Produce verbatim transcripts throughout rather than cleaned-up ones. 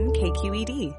on K Q E D.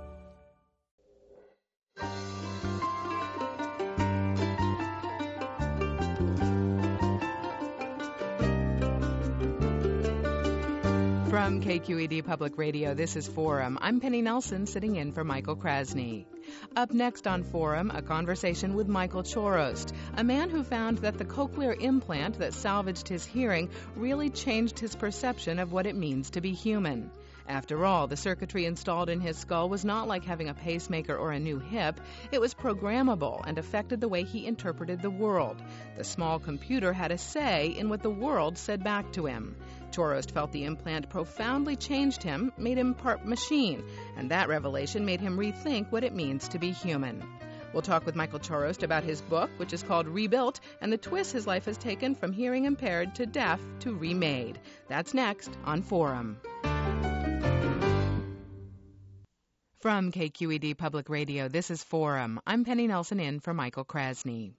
From K Q E D Public Radio, this is Forum. I'm Penny Nelson, sitting in for Michael Krasny. Up next on Forum, a conversation with Michael Chorost, a man who found that the cochlear implant that salvaged his hearing really changed his perception of what it means to be human. After all, the circuitry installed in his skull was not like having a pacemaker or a new hip. It was programmable and affected the way he interpreted the world. The small computer had a say in what the world said back to him. Chorost felt the implant profoundly changed him, made him part machine, and that revelation made him rethink what it means to be human. We'll talk with Michael Chorost about his book, which is called Rebuilt, and the twist his life has taken from hearing impaired to deaf to remade. That's next on Forum. From K Q E D Public Radio, this is Forum. I'm Penny Nelson in for Michael Krasny.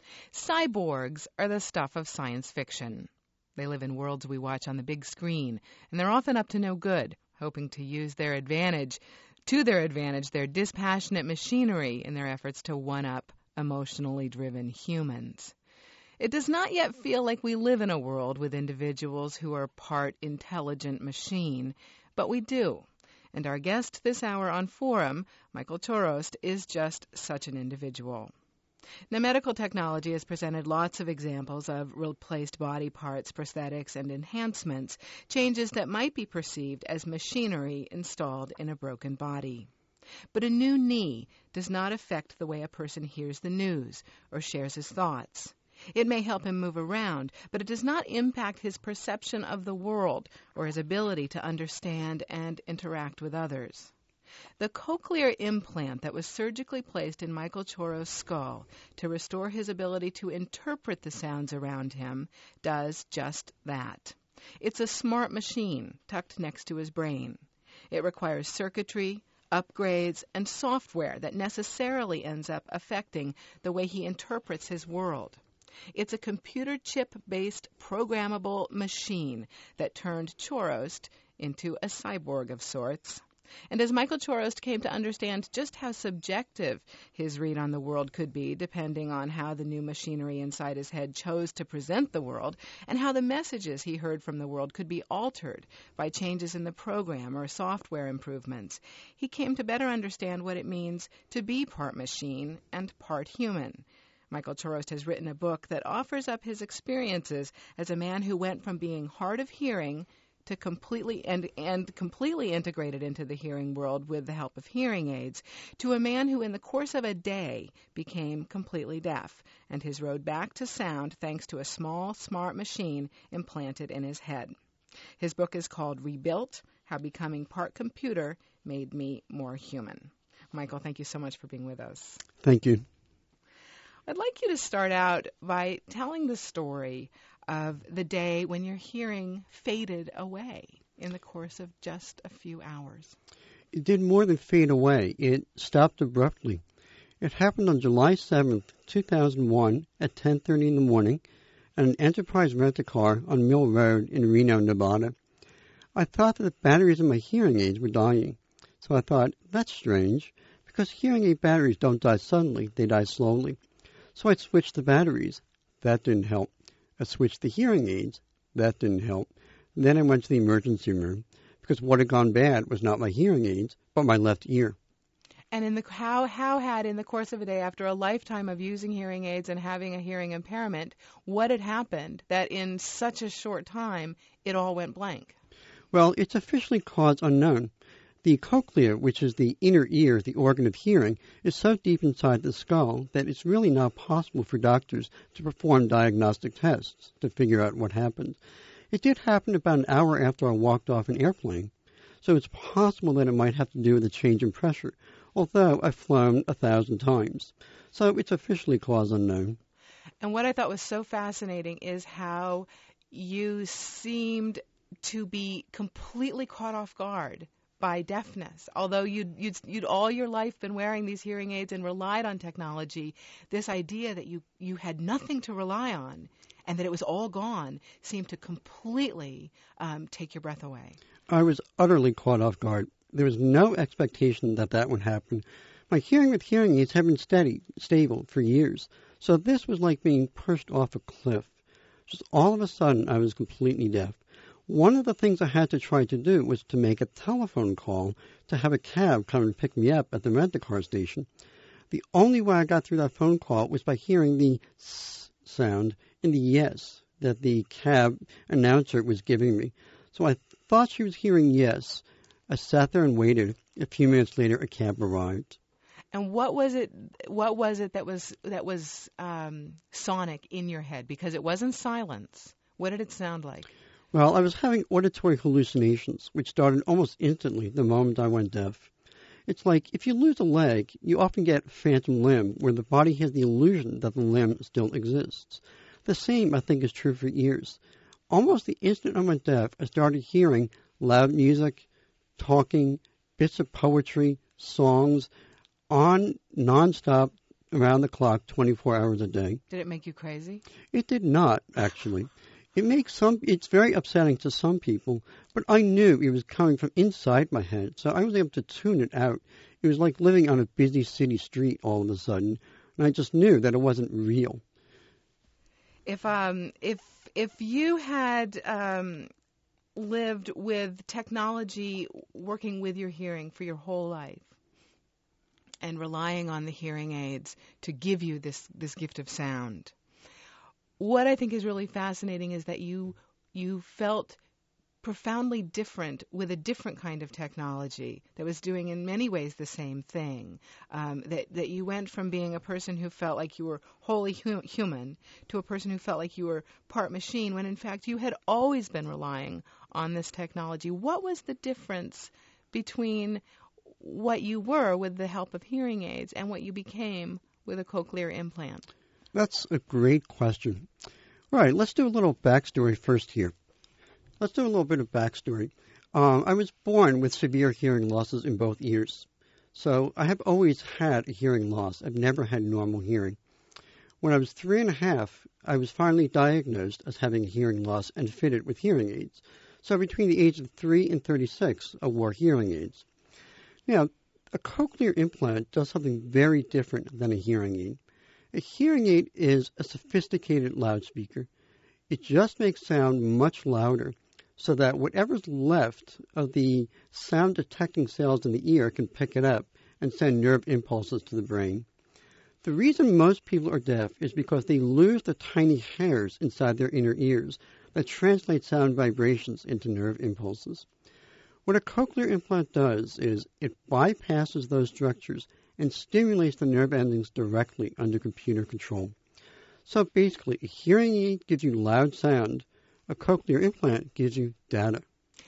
Cyborgs are the stuff of science fiction. They live in worlds we watch on the big screen, and they're often up to no good, hoping to use their advantage, to their advantage, their dispassionate machinery in their efforts to one-up emotionally driven humans. It does not yet feel like we live in a world with individuals who are part intelligent machine, but we do. And our guest this hour on Forum, Michael Chorost, is just such an individual. Now, medical technology has presented lots of examples of replaced body parts, prosthetics, and enhancements, changes that might be perceived as machinery installed in a broken body. But a new knee does not affect the way a person hears the news or shares his thoughts. It may help him move around, but it does not impact his perception of the world or his ability to understand and interact with others. The cochlear implant that was surgically placed in Michael Chorost's skull to restore his ability to interpret the sounds around him does just that. It's a smart machine tucked next to his brain. It requires circuitry, upgrades, and software that necessarily ends up affecting the way he interprets his world. It's a computer chip-based programmable machine that turned Chorost into a cyborg of sorts. And as Michael Chorost came to understand just how subjective his read on the world could be, depending on how the new machinery inside his head chose to present the world, and how the messages he heard from the world could be altered by changes in the program or software improvements, he came to better understand what it means to be part machine and part human. Michael Chorost has written a book that offers up his experiences as a man who went from being hard of hearing to completely and, and completely integrated into the hearing world with the help of hearing aids, to a man who in the course of a day became completely deaf, and his road back to sound thanks to a small, smart machine implanted in his head. His book is called Rebuilt, How Becoming Part Computer Made Me More Human. Michael, thank you so much for being with us. Thank you. I'd like you to start out by telling the story of the day when your hearing faded away in the course of just a few hours. It did more than fade away. It stopped abruptly. It happened on July seventh, two thousand one at ten thirty in the morning at an Enterprise rent-a-car on Mill Road in Reno, Nevada. I thought that the batteries in my hearing aids were dying. So I thought, that's strange, because hearing aid batteries don't die suddenly, they die slowly. So I switched the batteries. That didn't help. I switched the hearing aids. That didn't help. Then I went to the emergency room because what had gone bad was not my hearing aids, but my left ear. And in the how how had in the course of a day, after a lifetime of using hearing aids and having a hearing impairment, what had happened that in such a short time it all went blank? Well, it's officially cause unknown. The cochlea, which is the inner ear, the organ of hearing, is so deep inside the skull that it's really not possible for doctors to perform diagnostic tests to figure out what happened. It did happen about an hour after I walked off an airplane, so it's possible that it might have to do with a change in pressure, although I've flown a thousand times. So it's officially cause unknown. And what I thought was so fascinating is how you seemed to be completely caught off guard by deafness. Although you'd, you'd, you'd all your life been wearing these hearing aids and relied on technology, this idea that you, you had nothing to rely on and that it was all gone seemed to completely um, take your breath away. I was utterly caught off guard. There was no expectation that that would happen. My hearing with hearing aids had been steady, stable for years, so this was like being pushed off a cliff. Just all of a sudden, I was completely deaf. One of the things I had to try to do was to make a telephone call to have a cab come and pick me up at the rent-a-car station. The only way I got through that phone call was by hearing the s sound in the yes that the cab announcer was giving me. So I thought she was hearing yes. I sat there and waited. A few minutes later, a cab arrived. And what was it? What was it that was that was um, sonic in your head? Because it wasn't silence. What did it sound like? Well, I was having auditory hallucinations, which started almost instantly the moment I went deaf. It's like if you lose a leg, you often get phantom limb, where the body has the illusion that the limb still exists. The same, I think, is true for ears. Almost the instant I went deaf, I started hearing loud music, talking, bits of poetry, songs, on nonstop, around the clock, twenty-four hours a day. Did it make you crazy? It did not, actually. It makes some. It's very upsetting to some people, but I knew it was coming from inside my head, so I was able to tune it out. It was like living on a busy city street all of a sudden, and I just knew that it wasn't real. If um if if you had um lived with technology working with your hearing for your whole life, and relying on the hearing aids to give you this, this gift of sound. What I think is really fascinating is that you you felt profoundly different with a different kind of technology that was doing in many ways the same thing. Um, that, that you went from being a person who felt like you were wholly hu- human to a person who felt like you were part machine, when in fact you had always been relying on this technology. What was the difference between what you were with the help of hearing aids and what you became with a cochlear implant? That's a great question. All right, let's do a little backstory first here. Let's do a little bit of backstory. Um, I was born with severe hearing losses in both ears. So I have always had a hearing loss. I've never had normal hearing. When I was three and a half, I was finally diagnosed as having a hearing loss and fitted with hearing aids. So between the age of three and thirty-six, I wore hearing aids. Now, a cochlear implant does something very different than a hearing aid. A hearing aid is a sophisticated loudspeaker. It just makes sound much louder so that whatever's left of the sound detecting cells in the ear can pick it up and send nerve impulses to the brain. The reason most people are deaf is because they lose the tiny hairs inside their inner ears that translate sound vibrations into nerve impulses. What a cochlear implant does is it bypasses those structures and stimulates the nerve endings directly under computer control. So basically, a hearing aid gives you loud sound. A cochlear implant gives you data.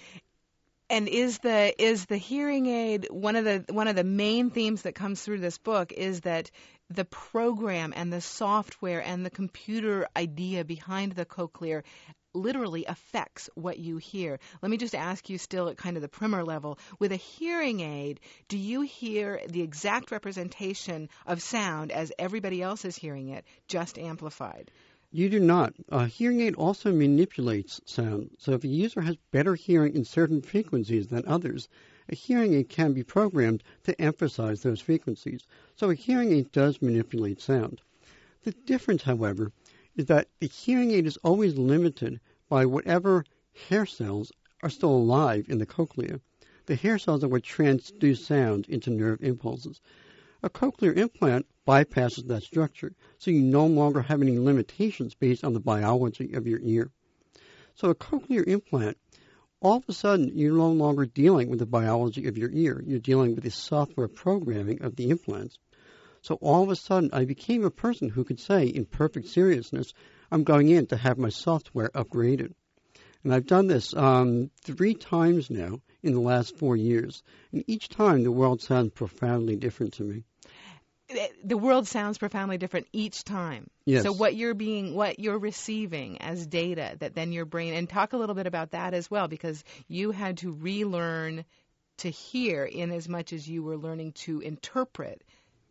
And is the is the hearing aid one of the one of the main themes that comes through this book is that the program and the software and the computer idea behind the cochlear literally affects what you hear. Let me just ask you still at kind of the primer level, with a hearing aid, do you hear the exact representation of sound as everybody else is hearing it, just amplified? You do not. A hearing aid also manipulates sound. So if a user has better hearing in certain frequencies than others, a hearing aid can be programmed to emphasize those frequencies. So a hearing aid does manipulate sound. The difference, however, is that the hearing aid is always limited by whatever hair cells are still alive in the cochlea. The hair cells are what transduce sound into nerve impulses. A cochlear implant bypasses that structure, so you no longer have any limitations based on the biology of your ear. So a cochlear implant, all of a sudden, you're no longer dealing with the biology of your ear. You're dealing with the software programming of the implants. So all of a sudden, I became a person who could say, in perfect seriousness, I'm going in to have my software upgraded. And I've done this um, three times now in the last four years. And each time, the world sounds profoundly different to me. The world sounds profoundly different each time. Yes. So what you're being, what you're receiving as data that then your brain, and talk a little bit about that as well, because you had to relearn to hear in as much as you were learning to interpret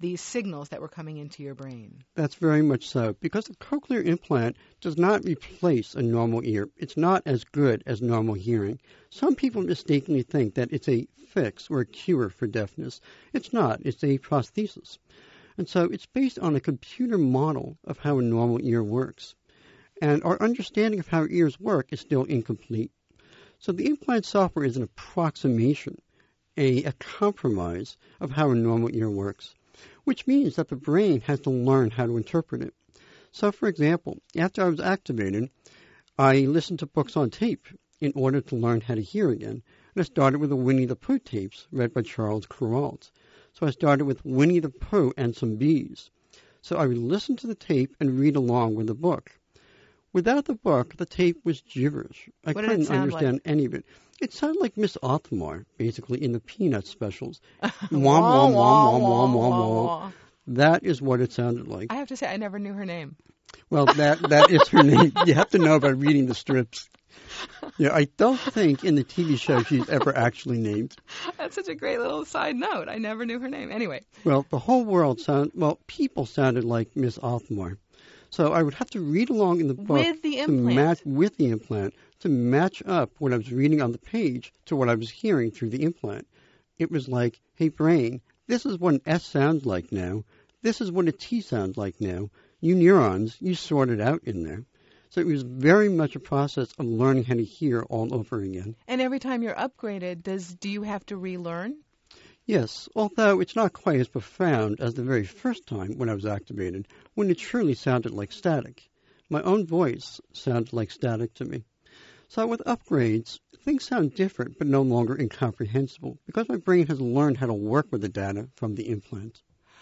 these signals that were coming into your brain. That's very much so, because the cochlear implant does not replace a normal ear. It's not as good as normal hearing. Some people mistakenly think that it's a fix or a cure for deafness. It's not. It's a prosthesis. And so it's based on a computer model of how a normal ear works. And our understanding of how ears work is still incomplete. So the implant software is an approximation, a, a compromise of how a normal ear works, which means that the brain has to learn how to interpret it. So, for example, after I was activated, I listened to books on tape in order to learn how to hear again. And I started with the Winnie the Pooh tapes read by Charles Kuralt. So I started with Winnie the Pooh and some bees. So I would listen to the tape and read along with the book. Without the book, the tape was gibberish. I what couldn't understand like? any of it. It sounded like Miss Othmar, basically, in the Peanuts specials. womp, womp, womp, womp, womp, womp, womp. womp. That is what it sounded like. I have to say, I never knew her name. Well, that that is her name. You have to know by reading the strips. Yeah, I don't think in the T V show she's ever actually named. That's such a great little side note. I never knew her name. Anyway. Well, the whole world sound well, people sounded like Miss Othmar. So I would have to read along in the book with the implant. to match with the implant to match up what I was reading on the page to what I was hearing through the implant. It was like, hey brain, this is what an S sounds like now. This is what a T sounds like now. You neurons, you sort it out in there. So it was very much a process of learning how to hear all over again. And every time you're upgraded, does do you have to relearn? Yes, although it's not quite as profound as the very first time when I was activated, when it truly sounded like static. My own voice sounded like static to me. So with upgrades, things sound different but no longer incomprehensible because my brain has learned how to work with the data from the implant.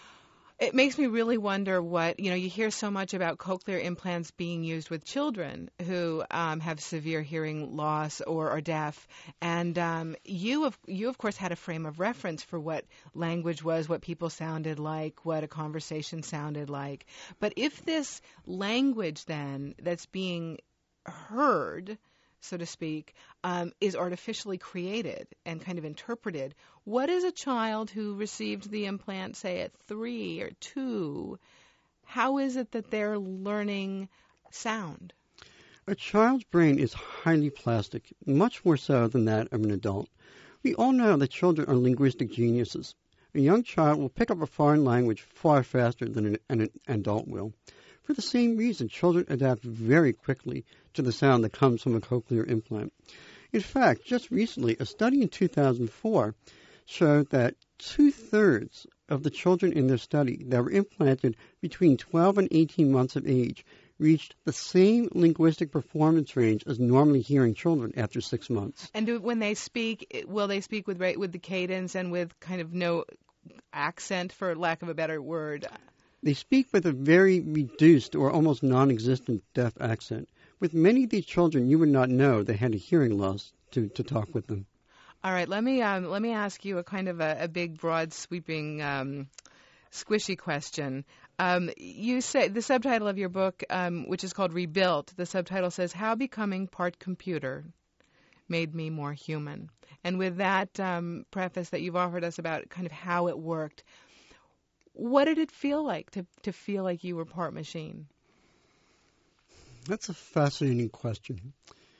It makes me really wonder what, you know, you hear so much about cochlear implants being used with children who um, have severe hearing loss or are deaf. And um, you, of, you, of course, had a frame of reference for what language was, what people sounded like, what a conversation sounded like. But if this language then that's being heard, so to speak, um, is artificially created and kind of interpreted, what is a child who received the implant, say, at three or two, how is it that they're learning sound? A child's brain is highly plastic, much more so than that of an adult. We all know that children are linguistic geniuses. A young child will pick up a foreign language far faster than an, an adult will. For the same reason, children adapt very quickly to the sound that comes from a cochlear implant. In fact, just recently, a study in two thousand four showed that two-thirds of the children in their study that were implanted between twelve and eighteen months of age reached the same linguistic performance range as normally hearing children after six months. And do, when they speak, will they speak with with the cadence and with kind of no accent, for lack of a better word? They speak with a very reduced or almost non-existent deaf accent. With many of these children, you would not know they had a hearing loss to, to talk with them. All right, let me um, let me ask you a kind of a, a big, broad, sweeping, um, squishy question. Um, you say the subtitle of your book, um, which is called Rebuilt, the subtitle says, "How Becoming Part Computer Made Me More Human." And with that um, preface that you've offered us about kind of how it worked, what did it feel like to, to feel like you were part machine? That's a fascinating question.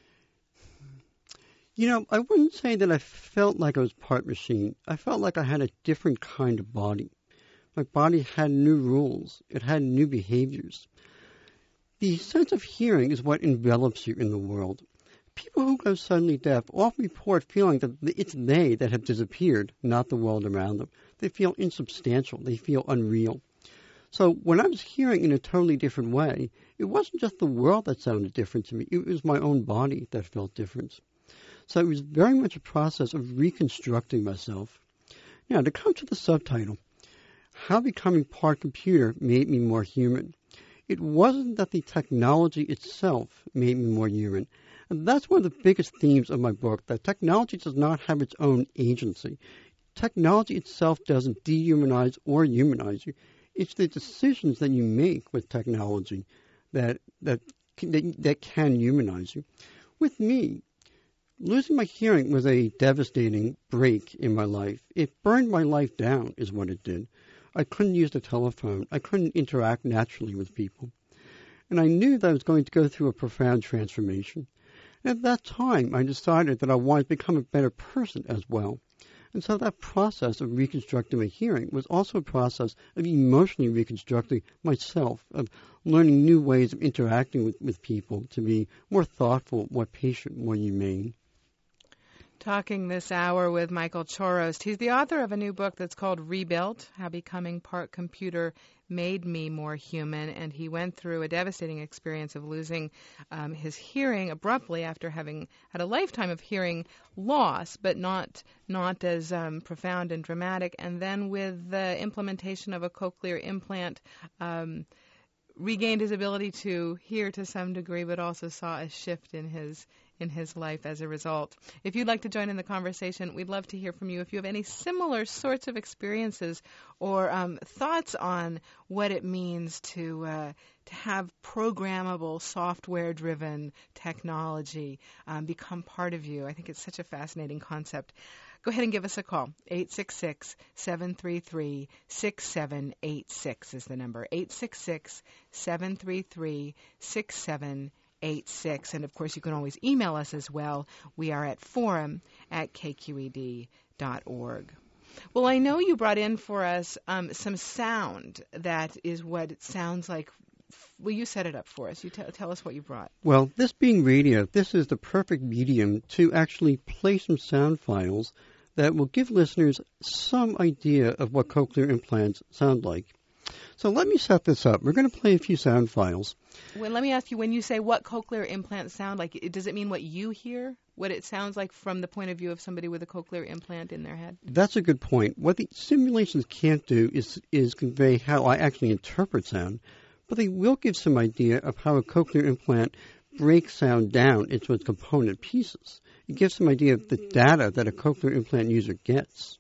You know, I wouldn't say that I felt like I was part machine. I felt like I had a different kind of body. My body had new rules. It had new behaviors. The sense of hearing is what envelops you in the world. People who go suddenly deaf often report feeling that it's they that have disappeared, not the world around them. They feel insubstantial. They feel unreal. So when I was hearing in a totally different way, it wasn't just the world that sounded different to me. It was my own body that felt different. So it was very much a process of reconstructing myself. Now, to come to the subtitle, How Becoming Part Computer Made Me More Human. It wasn't that the technology itself made me more human. And that's one of the biggest themes of my book, that technology does not have its own agency. Technology itself doesn't dehumanize or humanize you. It's the decisions that you make with technology that that that, that can humanize you. With me, losing my hearing was a devastating break in my life. It burned my life down, is what it did. I couldn't use the telephone. I couldn't interact naturally with people. And I knew that I was going to go through a profound transformation. And at that time, I decided that I wanted to become a better person as well. And so that process of reconstructing my hearing was also a process of emotionally reconstructing myself, of learning new ways of interacting with, with people to be more thoughtful, more patient, more humane. Talking this hour with Michael Chorost. He's the author of a new book that's called Rebuilt, How Becoming Part Computer Made Me More Human, and he went through a devastating experience of losing um, his hearing abruptly after having had a lifetime of hearing loss, but not not as um, profound and dramatic. And then with the implementation of a cochlear implant, um, regained his ability to hear to some degree, but also saw a shift in his in his life as a result. If you'd like to join in the conversation, we'd love to hear from you. If you have any similar sorts of experiences or um, thoughts on what it means to uh, to have programmable, software-driven technology um, become part of you, I think it's such a fascinating concept. Go ahead and give us a call. eight six six, seven three three, six seven eight six is the number. eight six six, seven three three, six seven eight six. And, of course, you can always email us as well. We are at forum at k q e d dot org. Well, I know you brought in for us um, some sound that is what it sounds like. Well, you set it up for us. You t- tell us what you brought. Well, this being radio, this is the perfect medium to actually play some sound files that will give listeners some idea of what cochlear implants sound like. So let me set this up. We're going to play a few sound files. Well, let me ask you, when you say what cochlear implants sound like, does it mean what you hear? What it sounds like from the point of view of somebody with a cochlear implant in their head? That's a good point. What the simulations can't do is, is convey how I actually interpret sound, but they will give some idea of how a cochlear implant breaks sound down into its component pieces. It gives some idea of the data that a cochlear implant user gets.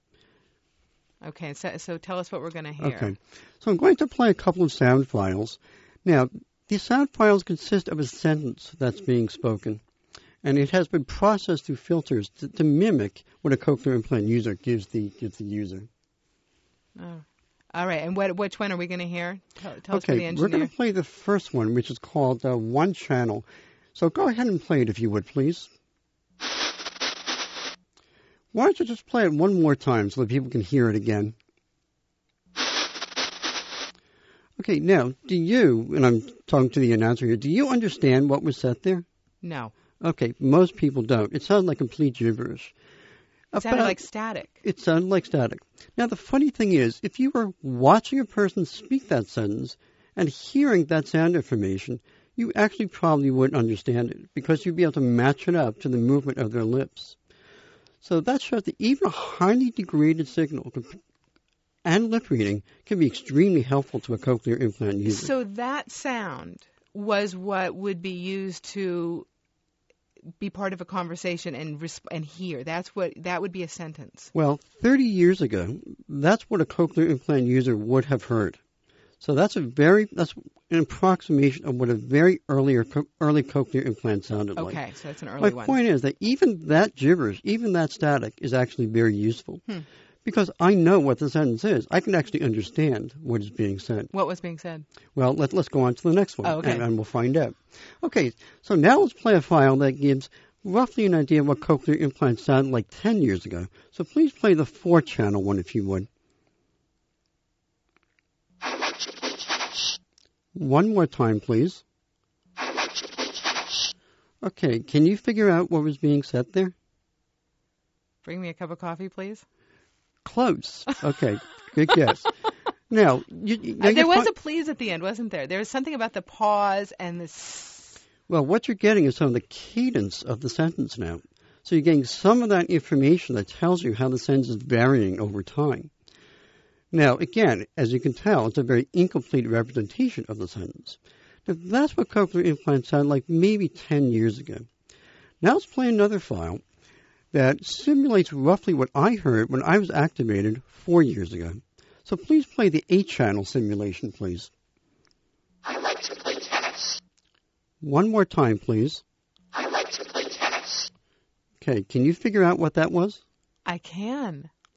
Okay, so, so tell us what we're going to hear. Okay, so I'm going to play a couple of sound files. Now, these sound files consist of a sentence that's being spoken, and it has been processed through filters to, to mimic what a cochlear implant user gives the gives the user. Oh. All right, and what, which one are we going to hear? Tell, tell okay, us for the engineer. We're going to play the first one, which is called uh, One Channel. So go ahead and play it if you would, please. Why don't you just play it one more time so that people can hear it again? Okay, now, do you, and I'm talking to the announcer here, do you understand what was said there? No. Okay, most people don't. It sounded like complete gibberish. It sounded About, like static. It sounded like static. Now, the funny thing is, if you were watching a person speak that sentence and hearing that sound information, you actually probably wouldn't understand it because you'd be able to match it up to the movement of their lips. So that shows that even a highly degraded signal and lip reading can be extremely helpful to a cochlear implant user. So that sound was what would be used to be part of a conversation and resp- and hear. That's what that would be a sentence. Well, thirty years ago, that's what a cochlear implant user would have heard. So that's a very that's an approximation of what a very earlier co- early cochlear implant sounded okay, like. Okay, so that's an early My one. My point is that even that gibberish, even that static, is actually very useful. Hmm. Because I know what the sentence is. I can actually understand what is being said. What was being said? Well, let, let's go on to the next one, oh, okay. and, and we'll find out. Okay, so now let's play a file that gives roughly an idea of what cochlear implants sounded like ten years ago. So please play the four-channel one, if you would. One more time, please. Okay, can you figure out what was being said there? Bring me a cup of coffee, please. Close. Okay, good guess. Now, you, you, now uh, there was fi- a please at the end, wasn't there? There was something about the pause and the... S- well, what you're getting is some of the cadence of the sentence now. So you're getting some of that information that tells you how the sentence is varying over time. Now, again, as you can tell, it's a very incomplete representation of the sentence. Now, that's what cochlear implants sound like maybe ten years ago. Now let's play another file that simulates roughly what I heard when I was activated four years ago. So please play the eight-channel simulation, please. I like to play tennis. One more time, please. I like to play tennis. Okay, can you figure out what that was? I can.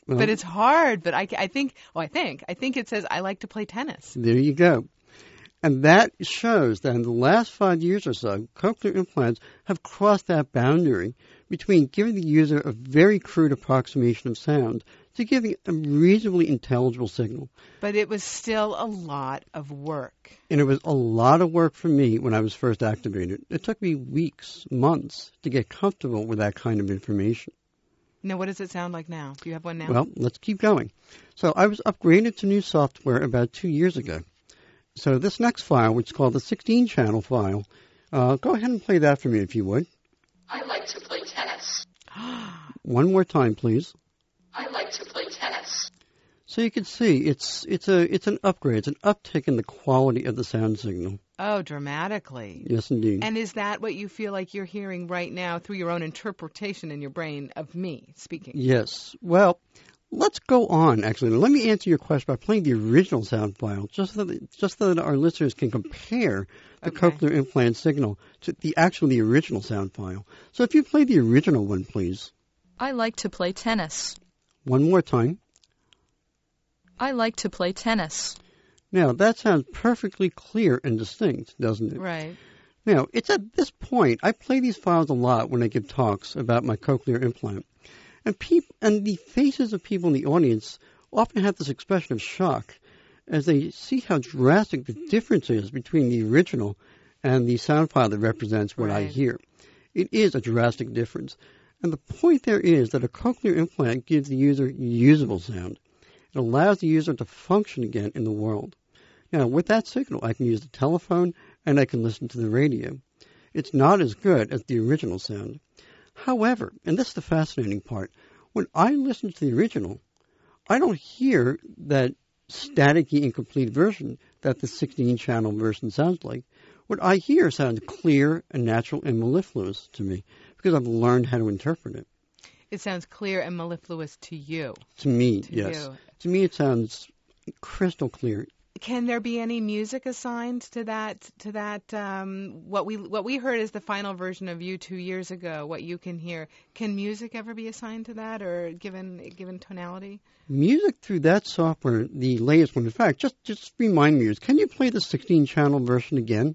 Well, but it's hard. But I, I think, oh, I think, I think it says I like to play tennis. there you go. And that shows that in the last five years or so, cochlear implants have crossed that boundary between giving the user a very crude approximation of sound to giving a reasonably intelligible signal. But it was still a lot of work. And it was a lot of work for me when I was first activated. It took me weeks, months to get comfortable with that kind of information. Now, what does it sound like now? Do you have one now? Well, let's keep going. So I was upgraded to new software about two years ago. So this next file, which is called the sixteen channel file, uh, go ahead and play that for me if you would. I like to play tennis. One more time, please. I like to play tennis. So you can see it's it's a it's an upgrade. It's an uptick in the quality of the sound signal. Oh, dramatically. Yes, indeed. And is that what you feel like you're hearing right now through your own interpretation in your brain of me speaking? Yes. Well, let's go on, actually. Let me answer your question by playing the original sound file, just so that, just so that our listeners can compare the Okay. cochlear implant signal to the actual, the original sound file. So if you play the original one, please. I like to play tennis. One more time. I like to play tennis. Now, that sounds perfectly clear and distinct, doesn't it? Right. Now, it's at this point, I play these files a lot when I give talks about my cochlear implant. And peop- and the faces of people in the audience often have this expression of shock as they see how drastic the difference is between the original and the sound file that represents what I Right. hear. It is a drastic difference. And the point there is that a cochlear implant gives the user usable sound. It allows the user to function again in the world. Now, with that signal, I can use the telephone and I can listen to the radio. It's not as good as the original sound. However, and this is the fascinating part, when I listen to the original, I don't hear that staticky, incomplete version that the sixteen channel version sounds like. What I hear sounds clear and natural and mellifluous to me because I've learned how to interpret it. It sounds clear and mellifluous to you. To me, To yes. you. To me, it sounds crystal clear. Can there be any music assigned to that? To that, um, what we what we heard is the final version of you two years ago. What you can hear. Can music ever be assigned to that, or given given tonality? Music through that software, the latest one. In fact, just just remind me, can you play the sixteen channel version again?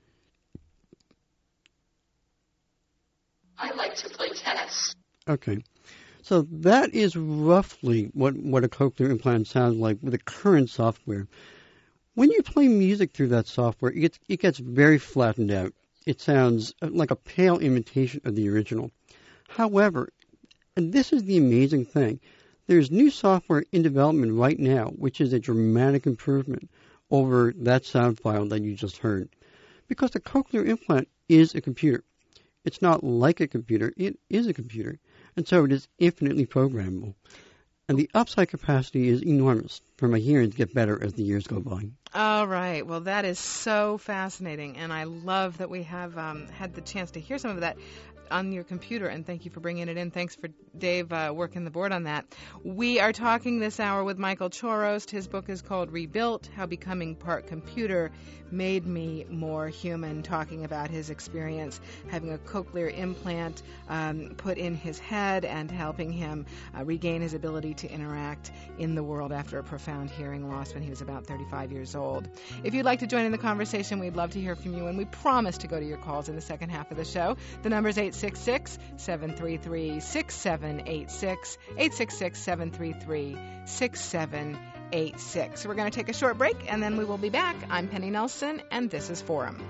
I like to play tennis. Okay. So that is roughly what, what a cochlear implant sounds like with the current software. When you play music through that software, it gets, it gets very flattened out. It sounds like a pale imitation of the original. However, and this is the amazing thing, there's new software in development right now, which is a dramatic improvement over that sound file that you just heard. Because the cochlear implant is a computer. It's not like a computer, it is a computer. And so it is infinitely programmable. And the upside capacity is enormous for my hearing to get better as the years go by. All right. Well, that is so fascinating, and I love that we have um, had the chance to hear some of that on your computer, and thank you for bringing it in. Thanks for Dave uh, working the board on that. We are talking this hour with Michael Chorost. His book is called Rebuilt, How Becoming Part Computer Made Me More Human, talking about his experience having a cochlear implant um, put in his head and helping him uh, regain his ability to interact in the world after a profound hearing loss when he was about thirty-five years old. If you'd like to join in the conversation, we'd love to hear from you, and we promise to go to your calls in the second half of the show. The number is eight six six, seven three three, six seven eight six, eight six six, seven three three, six seven eight six. We're going to take a short break, and then we will be back. I'm Penny Nelson, and this is Forum.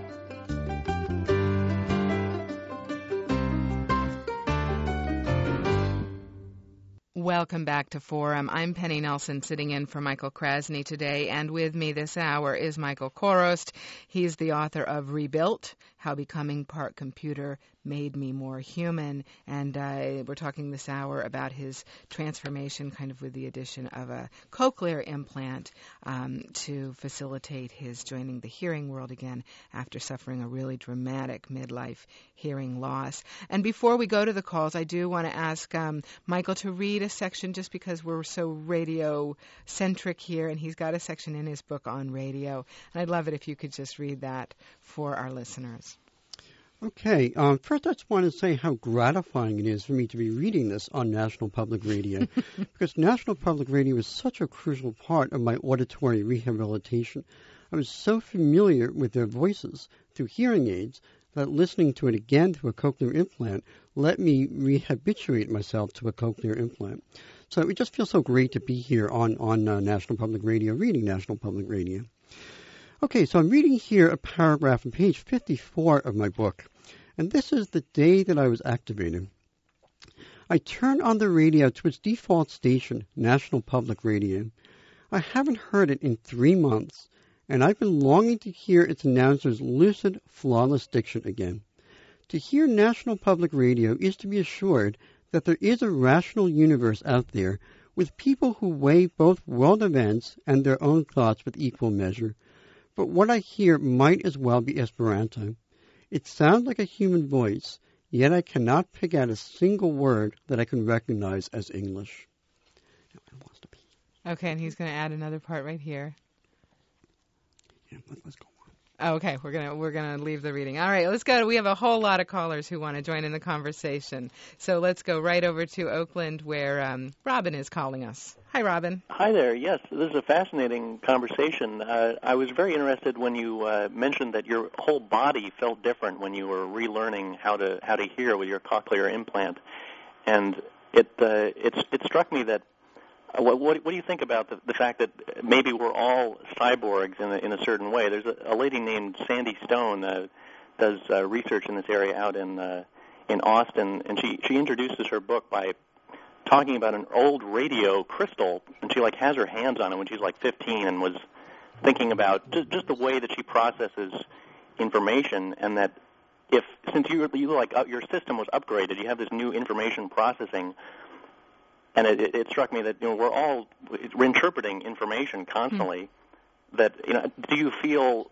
Welcome back to Forum. I'm Penny Nelson, sitting in for Michael Krasny today, and with me this hour is Michael Chorost. He's the author of Rebuilt, How Becoming Part Computer Made Me More Human, and uh, we're talking this hour about his transformation, kind of with the addition of a cochlear implant um, to facilitate his joining the hearing world again after suffering a really dramatic midlife hearing loss. And before we go to the calls, I do want to ask um, Michael to read a section, just because we're so radio-centric here, and he's got a section in his book on radio. And I'd love it if you could just read that for our listeners. Okay, um, first I just want to say how gratifying it is for me to be reading this on National Public Radio, because National Public Radio is such a crucial part of my auditory rehabilitation. I was so familiar with their voices through hearing aids that listening to it again through a cochlear implant let me rehabituate myself to a cochlear implant. So it just feels so great to be here on, on uh, National Public Radio, reading National Public Radio. Okay, so I'm reading here a paragraph on page fifty-four of my book, and this is the day that I was activated. I turned on the radio to its default station, National Public Radio. I haven't heard it in three months, and I've been longing to hear its announcer's lucid, flawless diction again. To hear National Public Radio is to be assured that there is a rational universe out there with people who weigh both world events and their own thoughts with equal measure. But what I hear might as well be Esperanto. It sounds like a human voice, yet I cannot pick out a single word that I can recognize as English. Okay, and he's going to add another part right here. Yeah, let's go on. Oh, okay, we're gonna we're gonna leave the reading. All right, let's go. We have a whole lot of callers who want to join in the conversation. So let's go right over to Oakland, where um, Robin is calling us. Hi, Robin. Hi there. Yes, this is a fascinating conversation. Uh, I was very interested when you uh, mentioned that your whole body felt different when you were relearning how to how to hear with your cochlear implant, and it uh, it's it struck me that. Uh, what, what, what do you think about the, the fact that maybe we're all cyborgs in a, in a certain way? There's a, a lady named Sandy Stone uh, does uh, research in this area out in uh, in Austin, and she she introduces her book by talking about an old radio crystal, and she like has her hands on it when she's like fifteen, and was thinking about just, just the way that she processes information, and that if since you you like uh, your system was upgraded, you have this new information processing. And it, it struck me that you know we're all we're interpreting information constantly. Mm. That you know, do you feel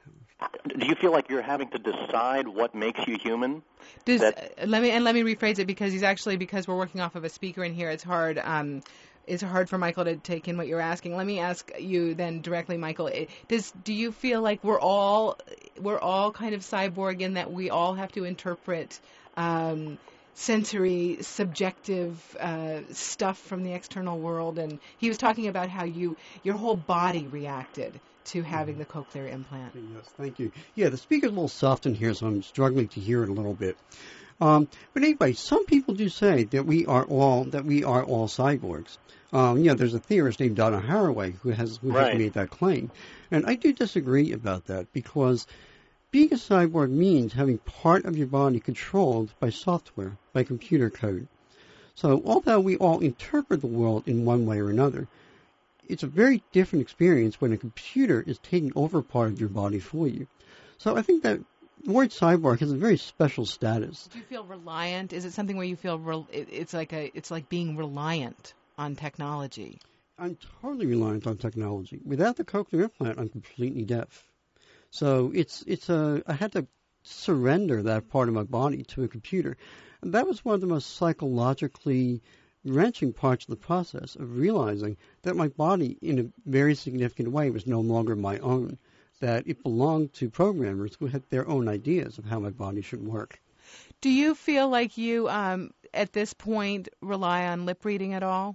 do you feel like you're having to decide what makes you human? Does, that, uh, let me and let me rephrase it because he's actually because we're working off of a speaker in here. It's hard. Um, it's hard for Michael to take in what you're asking. Let me ask you then directly, Michael. Does do you feel like we're all we're all kind of cyborg in that we all have to interpret? Um, sensory, subjective uh, stuff from the external world, and he was talking about how you, your whole body reacted to having the cochlear implant. Yes, thank you. Yeah, the speaker's a little soft in here, so I'm struggling to hear it a little bit. Um, but anyway, some people do say that we are all that we are all cyborgs. Um, you know, there's a theorist named Donna Haraway who has who right. has made that claim, and I do disagree about that because. Being a cyborg means having part of your body controlled by software, by computer code. So although we all interpret the world in one way or another, it's a very different experience when a computer is taking over part of your body for you. So I think that the word cyborg has a very special status. Do you feel reliant? Is it something where you feel re- it's like a it's like being reliant on technology? I'm totally reliant on technology. Without the cochlear implant, I'm completely deaf. So it's it's a I had to surrender that part of my body to a computer, and that was one of the most psychologically wrenching parts of the process of realizing that my body, in a very significant way, was no longer my own. That it belonged to programmers who had their own ideas of how my body should work. Do you feel like you, um, at this point, rely on lip reading at all?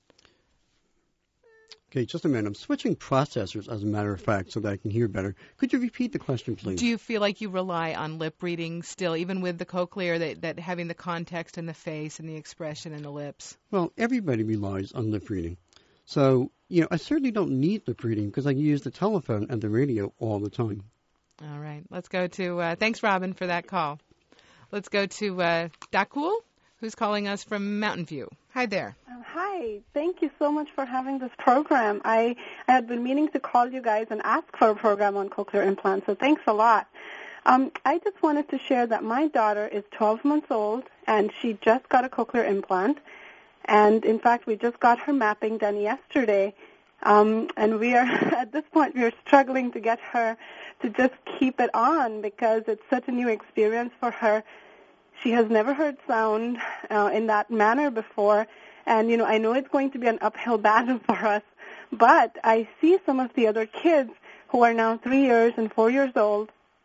Okay, just a minute. I'm switching processors, as a matter of fact, so that I can hear better. Could you repeat the question, please? Do you feel like you rely on lip reading still, even with the cochlear, that, that having the context in the face and the expression in the lips? Well, everybody relies on lip reading. So, you know, I certainly don't need lip reading because I use the telephone and the radio all the time. All right. Let's go to, uh, thanks, Robin, for that call. Let's go to uh, Dakul, who's calling us from Mountain View. Hi there. Um, hi. Thank you so much for having this program. I, I had been meaning to call you guys and ask for a program on cochlear implants, so thanks a lot. Um, I just wanted to share that my daughter is twelve months old, and she just got a cochlear implant. And, in fact, we just got her mapping done yesterday. Um, and we are, at this point, we are struggling to get her to just keep it on because it's such a new experience for her. She has never heard sound uh, in that manner before. And, you know, I know it's going to be an uphill battle for us, but I see some of the other kids who are now three years and four years old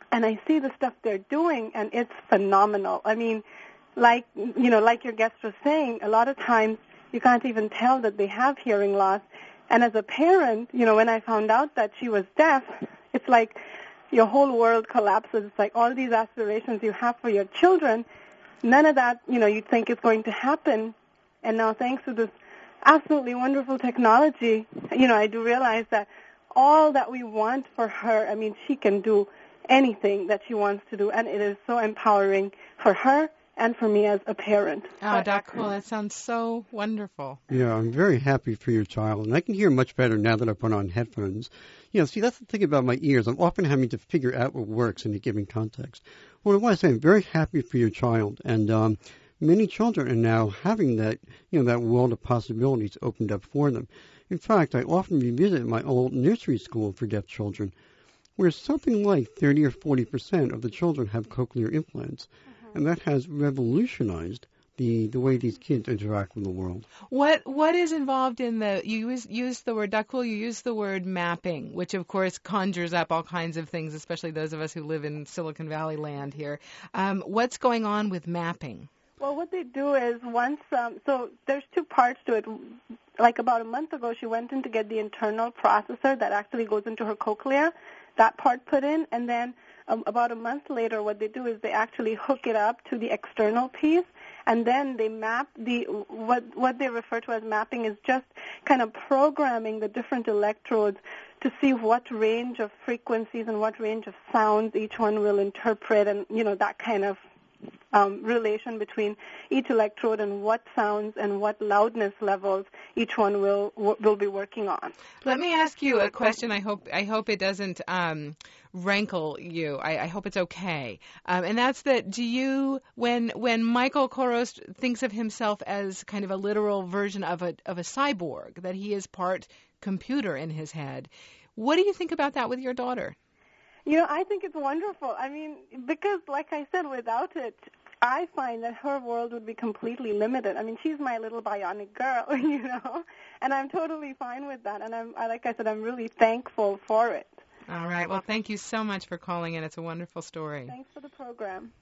and I see the stuff they're doing, and it's phenomenal. I mean, like, you know, like your guest was saying, a lot of times you can't even tell that they have hearing loss. And as a parent, you know, when I found out that she was deaf, it's like your whole world collapses. It's like all these aspirations you have for your children, none of that, you know, you'd think is going to happen. And now thanks to this absolutely wonderful technology, you know, I do realize that all that we want for her, I mean, she can do anything that she wants to do, and it is so empowering for her and for me as a parent. Oh, Doctor Cool, that sounds so wonderful. Yeah, I'm very happy for your child, and I can hear much better now that I put on headphones. You know, see, that's the thing about my ears. I'm often having to figure out what works in a given context. Well, I want to say I'm very happy for your child, and um, many children are now having that, you know, that world of possibilities opened up for them. In fact, I often revisit my old nursery school for deaf children, where something like thirty or forty percent of the children have cochlear implants. And that has revolutionized the, the way these kids interact with the world. What what is involved in the, you use, use the word, Doctor Cool, you use the word mapping, which of course conjures up all kinds of things, especially those of us who live in Silicon Valley land here. Um, what's going on with mapping? Well, what they do is once, um, so there's two parts to it. Like about a month ago, she went in to get the internal processor that actually goes into her cochlea, that part put in, and then um, about a month later, what they do is they actually hook it up to the external piece, and then they map the, what, what they refer to as mapping is just kind of programming the different electrodes to see what range of frequencies and what range of sounds each one will interpret, and, you know, that kind of Um, relation between each electrode and what sounds and what loudness levels each one will will be working on. Let me ask you a question. I hope I hope it doesn't um, rankle you. I, I hope it's okay. Um, and that's that. Do you, when when Michael Koros thinks of himself as kind of a literal version of a of a cyborg, that he is part computer in his head, what do you think about that with your daughter? You know, I think it's wonderful. I mean, because like I said, without it, I find that her world would be completely limited. I mean, she's my little bionic girl, you know, and I'm totally fine with that. And I'm, like I said, I'm really thankful for it. All right. Well, thank you so much for calling in. It's a wonderful story. Thanks for the program.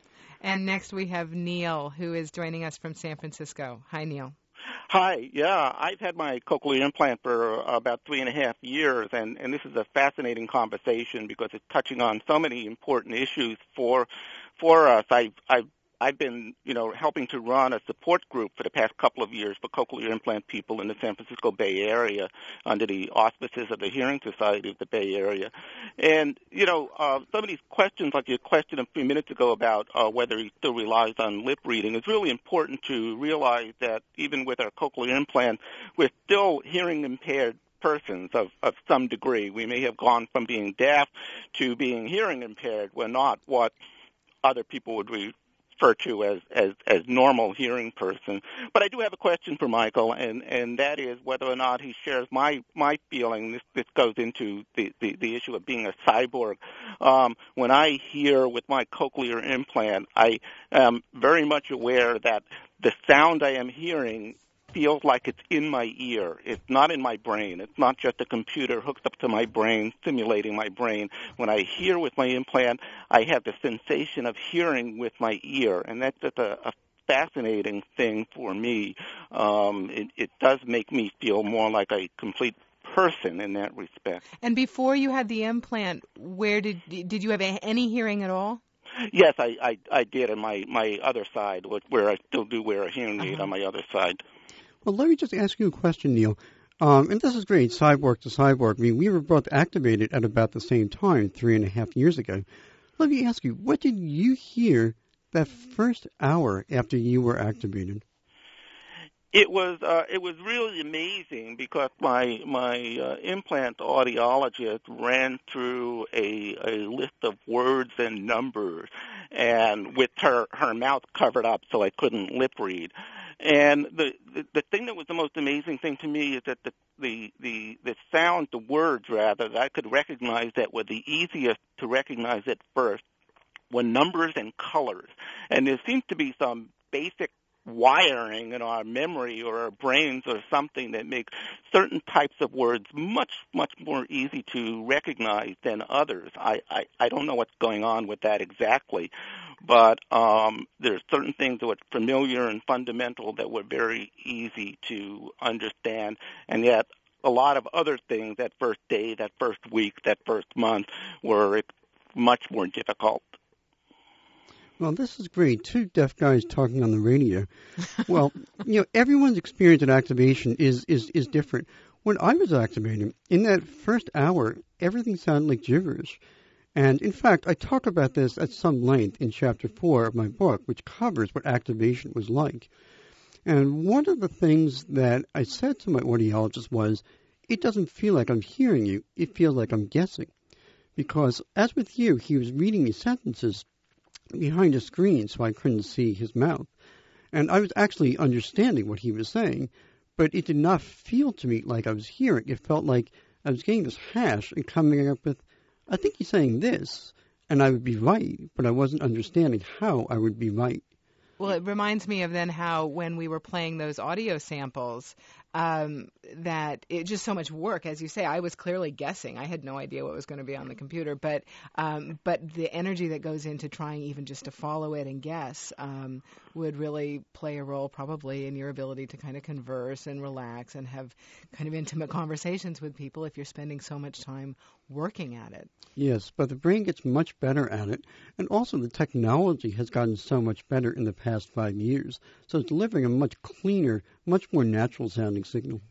And next we have Neil, who is joining us from San Francisco. Hi, Neil. Hi, yeah, I've had my cochlear implant for about three and a half years, and, and this is a fascinating conversation because it's touching on so many important issues for for us. I've, I've I've been, you know, helping to run a support group for the past couple of years for cochlear implant people in the San Francisco Bay Area under the auspices of the Hearing Society of the Bay Area. And, you know, uh, some of these questions, like your question a few minutes ago about uh, whether he still relies on lip reading, it's really important to realize that even with our cochlear implant, we're still hearing impaired persons of, of some degree. We may have gone from being deaf to being hearing impaired. We're not what other people would refer to as, as, as normal hearing person. But I do have a question for Michael, and, and that is whether or not he shares my, my feeling. This, this goes into the, the, the issue of being a cyborg. Um, when I hear with my cochlear implant, I am very much aware that the sound I am hearing feels like it's in my ear. It's not in my brain. It's not just a computer hooked up to my brain, simulating my brain. When I hear with my implant, I have the sensation of hearing with my ear, and that's just a, a fascinating thing for me. Um, it, it does make me feel more like a complete person in that respect. And before you had the implant, where did did you have any hearing at all? Yes, I, I, I did on my, my other side, where I still do wear a hearing aid uh-huh. on my other side. Well, let me just ask you a question, Neil. Um, and this is great, cyborg to cyborg. I mean, we were both activated at about the same time, three and a half years ago. Let me ask you, what did you hear that first hour after you were activated? It was uh, it was really amazing because my my uh, implant audiologist ran through a, a list of words and numbers, and with her, her mouth covered up so I couldn't lip read. And the, the the thing that was the most amazing thing to me is that the the the, the sound, the words rather, that I could recognize that were the easiest to recognize at first were numbers and colors. And there seems to be some basic wiring in our memory or our brains or something that makes certain types of words much, much more easy to recognize than others. I, I, I don't know what's going on with that exactly, but um, there's certain things that were familiar and fundamental that were very easy to understand, and yet a lot of other things, that first day, that first week, that first month, were much more difficult. Well, this is great. Two deaf guys talking on the radio. Well, you know, everyone's experience at activation is, is, is different. When I was activating, in that first hour, everything sounded like gibberish. And, in fact, I talk about this at some length in Chapter four of my book, which covers what activation was like. And one of the things that I said to my audiologist was, it doesn't feel like I'm hearing you. It feels like I'm guessing. Because, as with you, he was reading me sentences behind a screen so I couldn't see his mouth. And I was actually understanding what he was saying, but it did not feel to me like I was hearing. It felt like I was getting this hash and coming up with, I think he's saying this, and I would be right, but I wasn't understanding how I would be right. Well, it reminds me of then how when we were playing those audio samples, um, that it just so much work, as you say. I was clearly guessing. I had no idea what was going to be on the computer, but um, but the energy that goes into trying even just to follow it and guess um, would really play a role probably in your ability to kind of converse and relax and have kind of intimate conversations with people if you're spending so much time working at it. Yes, but the brain gets much better at it, and also the technology has gotten so much better in the past five years, so it's delivering a much cleaner, much more natural-sounding signal.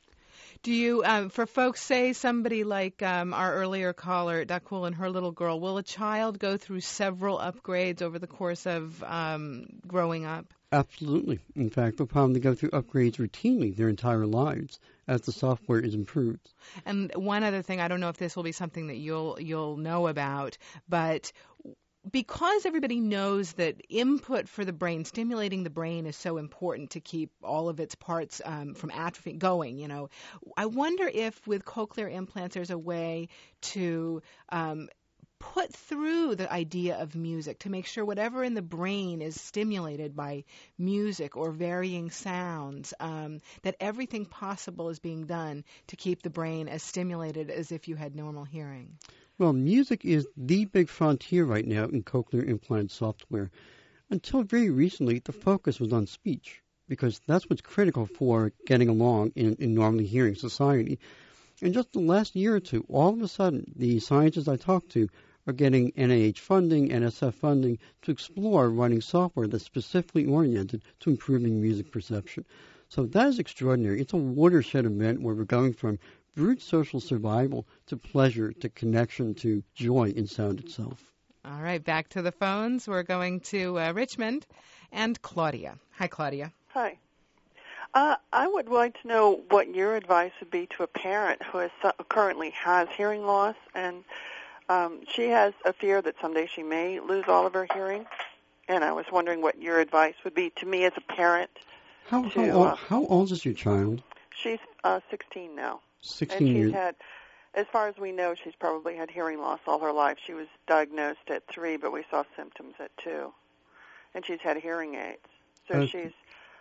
Do you, um, for folks, say somebody like um, our earlier caller, Dakul and her little girl, will a child go through several upgrades over the course of um, growing up? Absolutely. In fact, they'll probably go through upgrades routinely their entire lives as the software is improved. And one other thing, I don't know if this will be something that you'll you'll know about, but because everybody knows that input for the brain, stimulating the brain, is so important to keep all of its parts um, from atrophy going, you know, I wonder if with cochlear implants there's a way to um, put through the idea of music to make sure whatever in the brain is stimulated by music or varying sounds, um, that everything possible is being done to keep the brain as stimulated as if you had normal hearing. Well, music is the big frontier right now in cochlear implant software. Until very recently, the focus was on speech, because that's what's critical for getting along in, in normally hearing society. In just the last year or two, all of a sudden, the scientists I talked to are getting N I H funding, N S F funding, to explore writing software that's specifically oriented to improving music perception. So that is extraordinary. It's a watershed event where we're going from brute social survival to pleasure to connection to joy in sound itself. All right, back to the phones. We're going to uh, Richmond and Claudia. Hi, Claudia. Hi. Uh, I would like to know what your advice would be to a parent who is, uh, currently has hearing loss, and um, she has a fear that someday she may lose all of her hearing, and I was wondering what your advice would be to me as a parent. How, to, how, old, uh, how old is your child? She's uh, sixteen now. sixteen and she's years. had, as far as we know, she's probably had hearing loss all her life. She was diagnosed at three, but we saw symptoms at two. And she's had hearing aids. So Okay. she's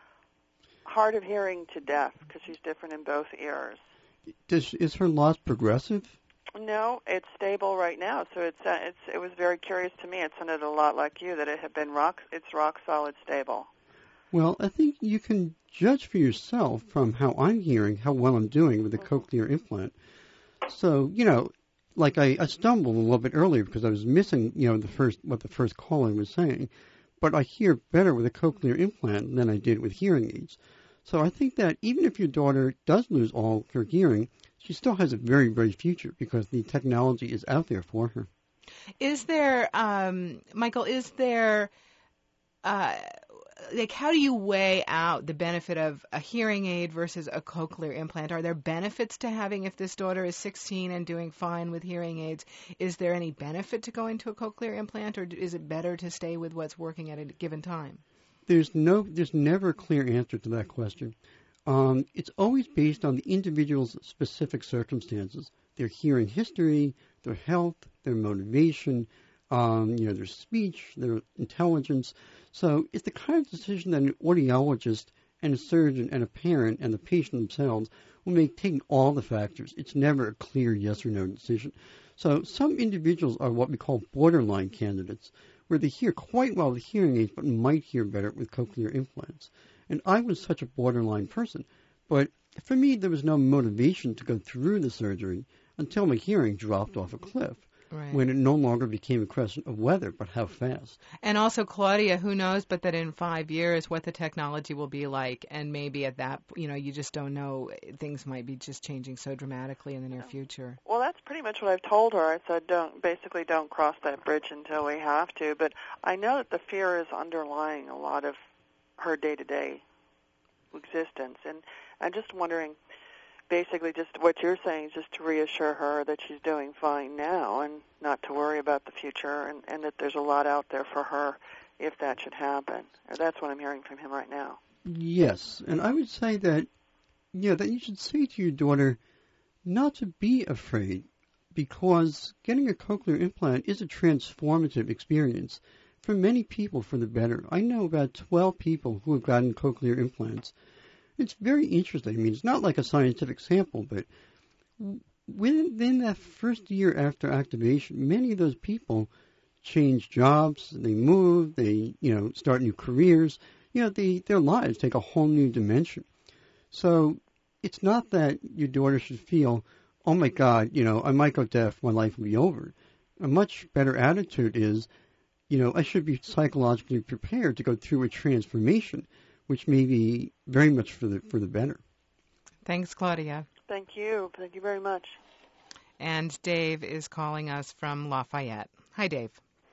hard of hearing to deaf because she's different in both ears. Does, is her loss progressive? No, it's stable right now. So it's uh, it's it was very curious to me. It sounded a lot like you that it had been rock. It's rock solid stable. Well, I think you can judge for yourself from how I'm hearing, how well I'm doing with the cochlear implant. So, you know, like I, I stumbled a little bit earlier because I was missing, you know, the first what the first caller was saying. But I hear better with a cochlear implant than I did with hearing aids. So I think that even if your daughter does lose all her hearing, she still has a very bright future because the technology is out there for her. Is there, um, Michael, is there, uh, like, how do you weigh out the benefit of a hearing aid versus a cochlear implant? Are there benefits to having, if this daughter is sixteen and doing fine with hearing aids, is there any benefit to going to a cochlear implant, or is it better to stay with what's working at a given time? There's no, there's never a clear answer to that question. Um, it's always based on the individual's specific circumstances, their hearing history, their health, their motivation, um, you know, their speech, their intelligence. So it's the kind of decision that an audiologist and a surgeon and a parent and the patient themselves will make, taking all the factors. It's never a clear yes or no decision. So some individuals are what we call borderline candidates, where they hear quite well with hearing aids but might hear better with cochlear implants. And I was such a borderline person. But for me, there was no motivation to go through the surgery until my hearing dropped off a cliff. Right. When it no longer became a question of whether, but how fast. And also, Claudia, who knows but that in five years what the technology will be like, and maybe at that, you know, you just don't know. Things might be just changing so dramatically in the near future. Well, that's pretty much what I've told her. I said, don't basically don't cross that bridge until we have to. But I know that the fear is underlying a lot of her day-to-day existence. And I'm just wondering, basically just what you're saying is just to reassure her that she's doing fine now and not to worry about the future, and, and that there's a lot out there for her if that should happen. That's what I'm hearing from him right now. Yes, and I would say that, yeah, that you should say to your daughter not to be afraid, because getting a cochlear implant is a transformative experience for many people for the better. I know about twelve people who have gotten cochlear implants. It's very interesting. I mean, it's not like a scientific sample, but within that first year after activation, many of those people change jobs, they move, they, you know, start new careers. You know, they, their lives take a whole new dimension. So it's not that your daughter should feel, oh, my God, you know, I might go deaf, my life will be over. A much better attitude is, you know, I should be psychologically prepared to go through a transformation, which may be very much for the for the better. Thanks, Claudia. Thank you. Thank you very much. And Dave is calling us from Lafayette. Hi, Dave.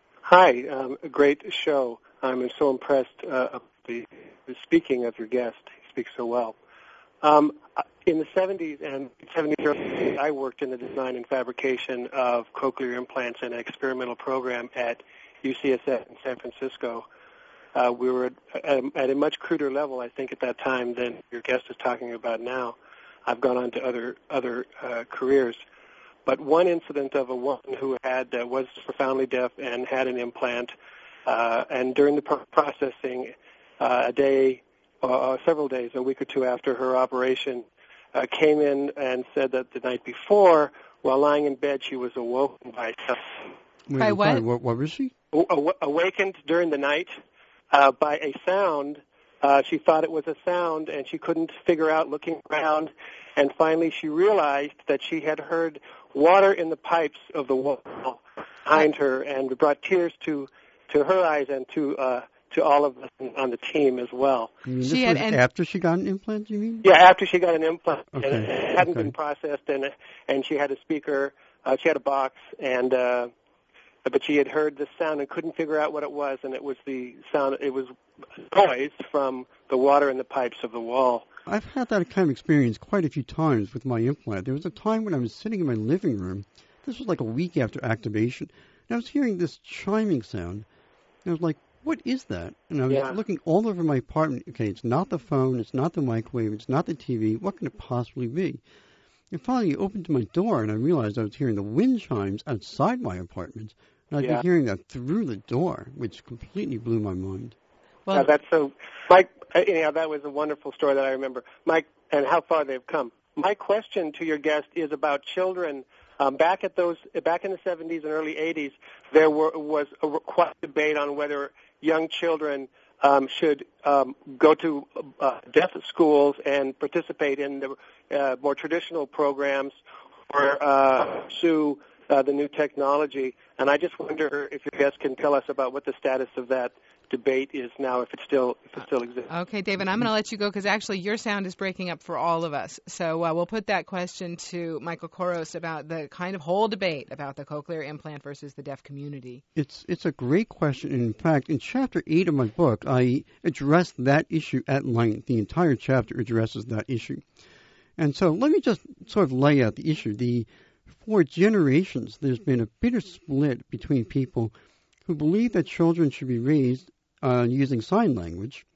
Hi. Um, a great show. I'm so impressed uh, of the, the speaking of your guest. He speaks so well. Um, in the seventies and seventies, I worked in the design and fabrication of cochlear implants in an experimental program at U C S F in San Francisco. Uh, we were at, at, at a much cruder level, I think, at that time than your guest is talking about now. I've gone on to other other uh, careers. But one incident of a woman who had uh, was profoundly deaf and had an implant, uh, and during the pro- processing, uh, a day, uh, several days, a week or two after her operation, uh, came in and said that the night before, while lying in bed, she was awoken by something. By what? what? What was she? Aw- awakened during the night. Uh, by a sound. Uh, she thought it was a sound, and she couldn't figure out looking around. And finally she realized that she had heard water in the pipes of the wall behind her, and it brought tears to, to her eyes and to uh, to all of us on the team as well. You mean this she was had, after she got an implant, you mean? Yeah, after she got an implant. Okay. And it hadn't okay. been processed, and, and she had a speaker, uh, she had a box, and... Uh, but she had heard the sound and couldn't figure out what it was, and it was the sound, it was noise from the water in the pipes of the wall. I've had that kind of experience quite a few times with my implant. There was a time when I was sitting in my living room, this was like a week after activation, and I was hearing this chiming sound, and I was like, what is that? And I was yeah. looking all over my apartment. Okay, it's not the phone, it's not the microwave, it's not the T V. What can it possibly be? And finally, I opened my door, and I realized I was hearing the wind chimes outside my apartment. And I'd yeah. be hearing that through the door, which completely blew my mind. Well, uh, that's so, Mike, anyhow, that was a wonderful story that I remember. Mike, and how far they've come. My question to your guest is about children. Um, back at those, back in the seventies and early eighties, there were, was a quite a debate on whether young children um, should um, go to uh, deaf schools and participate in the uh, more traditional programs or uh, pursue uh, the new technology. And I just wonder if your guest can tell us about what the status of that debate is now, if it still if it still exists. Okay, David, I'm going to let you go because actually your sound is breaking up for all of us. So uh, we'll put that question to Michael Koros about the kind of whole debate about the cochlear implant versus the deaf community. It's it's a great question. In fact, in chapter eight of my book, I address that issue at length. The entire chapter addresses that issue. And so let me just sort of lay out the issue. The For generations, there's been a bitter split between people who believe that children should be raised uh, using sign language,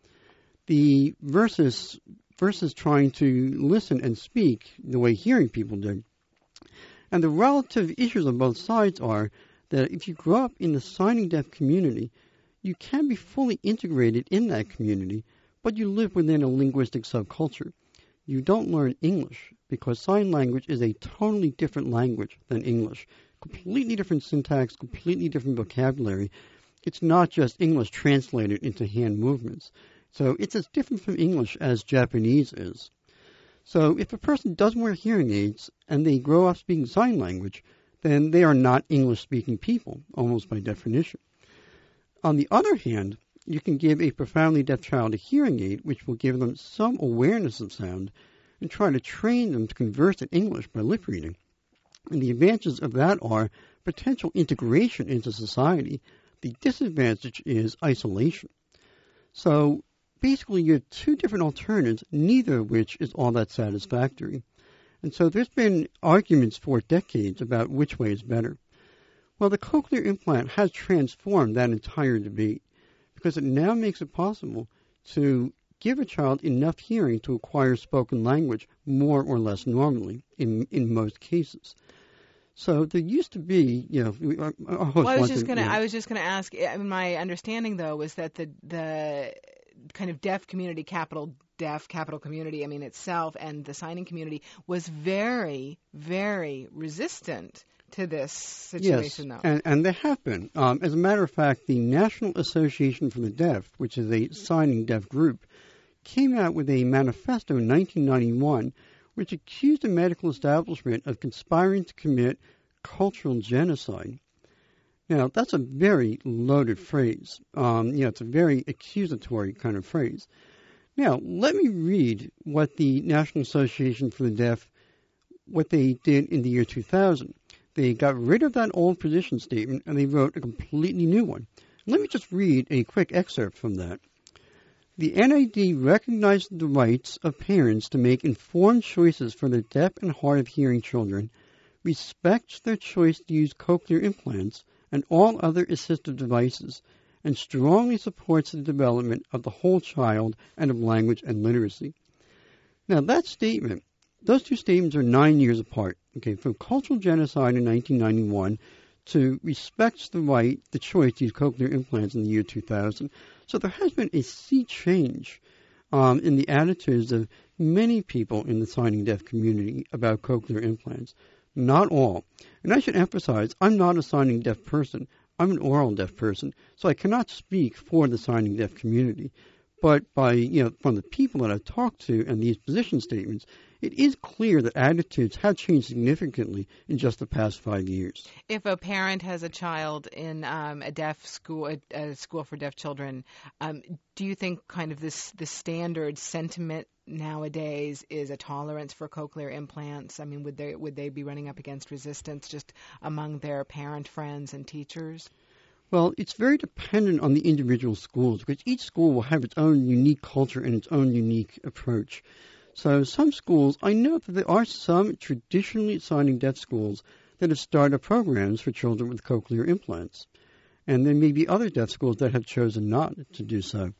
the versus versus trying to listen and speak the way hearing people do. And the relative issues on both sides are that if you grow up in the signing deaf community, you can be fully integrated in that community, but you live within a linguistic subculture. You don't learn English because sign language is a totally different language than English. Completely different syntax, completely different vocabulary. It's not just English translated into hand movements. So it's as different from English as Japanese is. So if a person doesn't wear hearing aids and they grow up speaking sign language, then they are not English-speaking people, almost by definition. On the other hand, you can give a profoundly deaf child a hearing aid, which will give them some awareness of sound, and try to train them to converse in English by lip reading. And the advantages of that are potential integration into society. The disadvantage is isolation. So basically, you have two different alternatives, neither of which is all that satisfactory. And so there's been arguments for decades about which way is better. Well, the cochlear implant has transformed that entire debate because it now makes it possible to give a child enough hearing to acquire spoken language more or less normally in, in most cases. So there used to be, you know, our, our host well, I was just going to, you know, I was just going to ask. I mean, my understanding though was that the the kind of deaf community, capital deaf, capital community, I mean itself, and the signing community was very, very resistant to this situation, yes, though. And, and they have been. Um, as a matter of fact, the National Association for the Deaf, which is a signing deaf group, came out with a manifesto in nineteen ninety-one which accused a medical establishment of conspiring to commit cultural genocide. Now, that's a very loaded phrase. Um, you know, it's a very accusatory kind of phrase. Now, let me read what the National Association for the Deaf, what they did in the year two thousand. They got rid of that old position statement and they wrote a completely new one. Let me just read a quick excerpt from that. The N A D recognizes the rights of parents to make informed choices for their deaf and hard of hearing children, respects their choice to use cochlear implants and all other assistive devices, and strongly supports the development of the whole child and of language and literacy. Now, that statement, those two statements are nine years apart, okay, from cultural genocide in nineteen ninety-one to respects the right, the choice to use cochlear implants in the year two thousand. So there has been a sea change um, in the attitudes of many people in the signing deaf community about cochlear implants. Not all. And I should emphasize, I'm not a signing deaf person. I'm an oral deaf person, so I cannot speak for the signing deaf community. But by, you know, from the people that I've talked to and these position statements, it is clear that attitudes have changed significantly in just the past five years. If a parent has a child in um, a deaf school, a, a school for deaf children, um, do you think kind of this the standard sentiment nowadays is a tolerance for cochlear implants? I mean, would they would they be running up against resistance just among their parent friends and teachers? Well, it's very dependent on the individual schools because each school will have its own unique culture and its own unique approach. So some schools, I know that there are some traditionally signing deaf schools that have started programs for children with cochlear implants. And there may be other deaf schools that have chosen not to do so.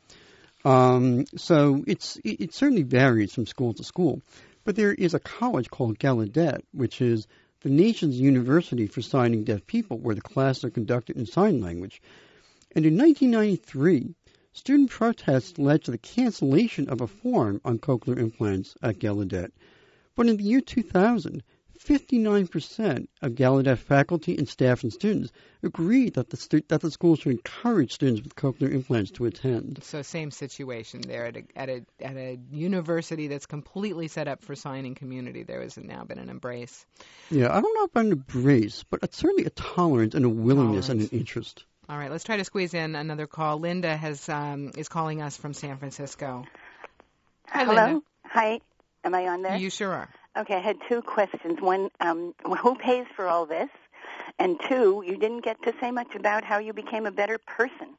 Um, so it's, it, it certainly varies from school to school. But there is a college called Gallaudet, which is the nation's university for signing deaf people, where the classes are conducted in sign language. And in nineteen ninety-three, student protests led to the cancellation of a forum on cochlear implants at Gallaudet. But in the year two thousand, fifty-nine percent of Gallaudet faculty and staff and students agreed that the, stu- that the school should encourage students with cochlear implants to attend. So same situation there at a, at a at a university that's completely set up for signing community. There has now been an embrace. Yeah, I don't know about an embrace, but it's certainly a tolerance and a willingness Tolerance. and an interest. All right, let's try to squeeze in another call. Linda has um, is calling us from San Francisco. Hi, Hello. Linda. Hi. Am I on there? You sure are. Okay, I had two questions. One, um, who pays for all this? And two, you didn't get to say much about how you became a better person.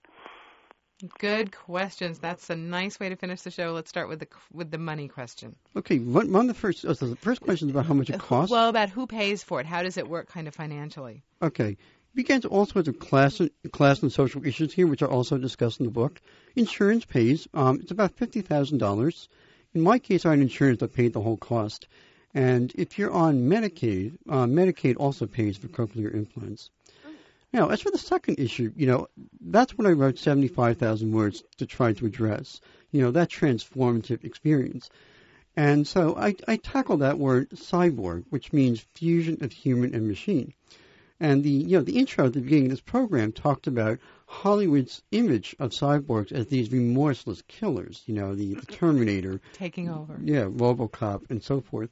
Good questions. That's a nice way to finish the show. Let's start with the with the money question. Okay, one, one of the first, oh, so the first question is about how much it costs. Well, about who pays for it. How does it work kind of financially? Okay. We get into all sorts of class, class and social issues here, which are also discussed in the book. Insurance pays. Um, it's about fifty thousand dollars. In my case, I had insurance that paid the whole cost. And if you're on Medicaid, uh, Medicaid also pays for cochlear implants. Now, as for the second issue, you know, that's when I wrote seventy-five thousand words to try to address, you know, that transformative experience. And so I, I tackled that word cyborg, which means fusion of human and machine. And the, you know, the intro at the beginning of this program talked about Hollywood's image of cyborgs as these remorseless killers, you know, the, the Terminator. Taking over. Yeah, RoboCop and so forth.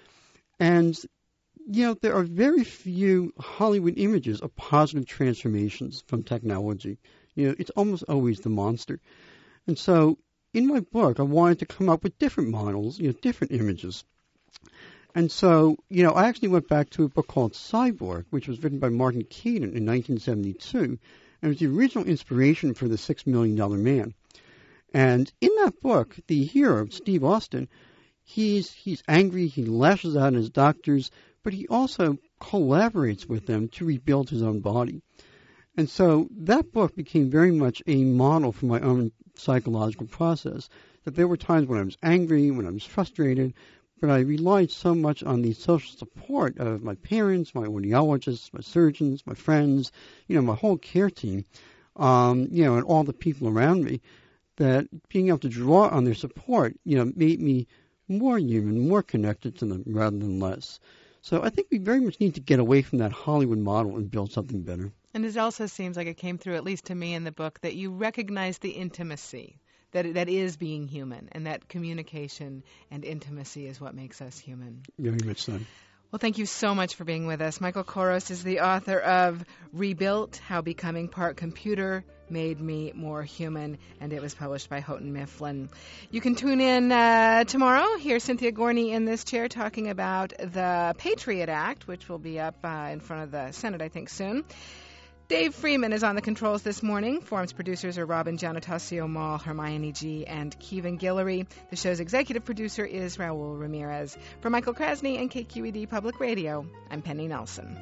And, you know, there are very few Hollywood images of positive transformations from technology. You know, it's almost always the monster. And so in my book, I wanted to come up with different models, you know, different images. And so, you know, I actually went back to a book called Cyborg, which was written by Martin Caidin in nineteen seventy-two, and it was the original inspiration for The Six Million Dollar Man. And in that book, the hero, Steve Austin, he's he's angry, he lashes out at his doctors, but he also collaborates with them to rebuild his own body. And so that book became very much a model for my own psychological process, that there were times when I was angry, when I was frustrated, but I relied so much on the social support of my parents, my audiologists, my surgeons, my friends, you know, my whole care team, um, you know, and all the people around me, that being able to draw on their support, you know, made me more human, more connected to them rather than less. So I think we very much need to get away from that Hollywood model and build something better. And it also seems like it came through, at least to me in the book, that you recognize the intimacy that that is being human, and that communication and intimacy is what makes us human. Very much so. Well, thank you so much for being with us. Michael Koros is the author of Rebuilt, How Becoming Part Computer Made Me More Human, and it was published by Houghton Mifflin. You can tune in uh, tomorrow, hear Cynthia Gorney in this chair talking about the Patriot Act, which will be up uh, in front of the Senate, I think, soon. Dave Freeman is on the controls this morning. Forum's producers are Robin Giannatasio Mall, Hermione G., and Kevin Guillory. The show's executive producer is Raul Ramirez. For Michael Krasny and K Q E D Public Radio, I'm Penny Nelson.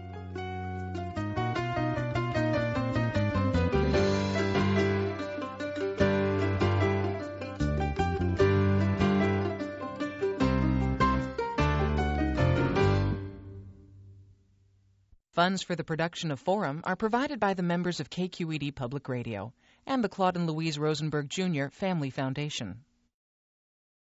Funds for the production of Forum are provided by the members of K Q E D Public Radio and the Claude and Louise Rosenberg Junior Family Foundation.